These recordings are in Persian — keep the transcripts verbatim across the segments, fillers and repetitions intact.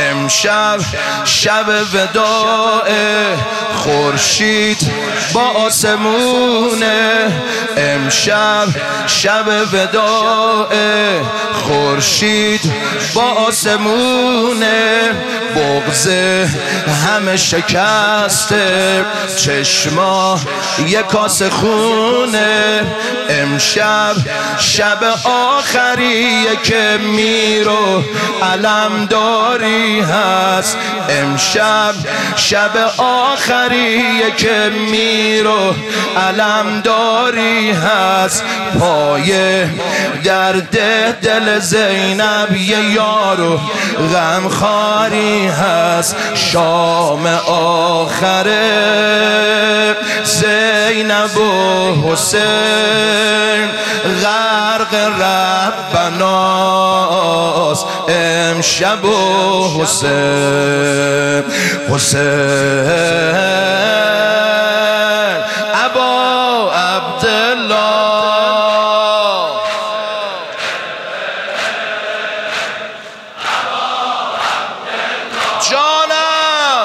امشب شب وداع خورشید با آسمونه، امشب شب وداع خورشید با آسمونه، بغض همه شکسته، چشما یک کاسه خونه، امشب شب آخریه که میر و علمداری هست، امشب شب آخریه که میر و علمداری هست، پای درد دل زینب یه یار و غمخواری هست، شام آخره زینب و حسین غرق ربناست، امشب و حسین حسین ابا عبدالله جانم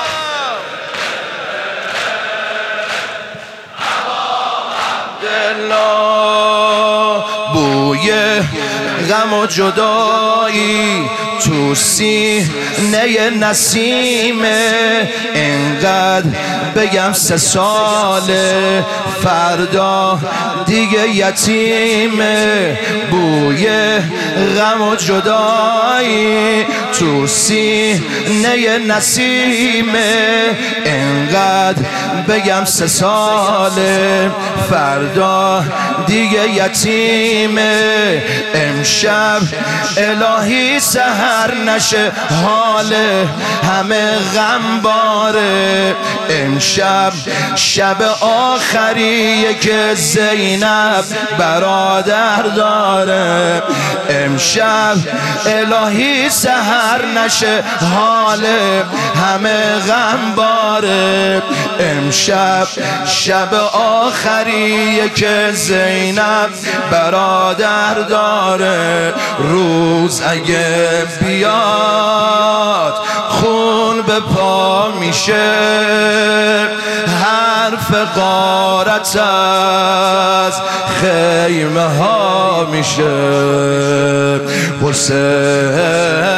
عبدالله، بوی غم و جدایی تو سینه نسیمه، اینقدر بگم سه ساله فردا دیگه یتیمه، بوی غم و جدایی تو سینه نسیمه، اینقدر بگم سه ساله فردا دیگه یتیمه، امشب الهی سحر نشه حال همه غم باره، امشب شب آخریه که زینب برادر داره، امشب الهی سحر نشه حال همه غم باره، امشب شب آخریه که زینب برادر داره، روز اگه بیاد خون به پا میشه، حرف غارت از خیمه ها میشه، حسین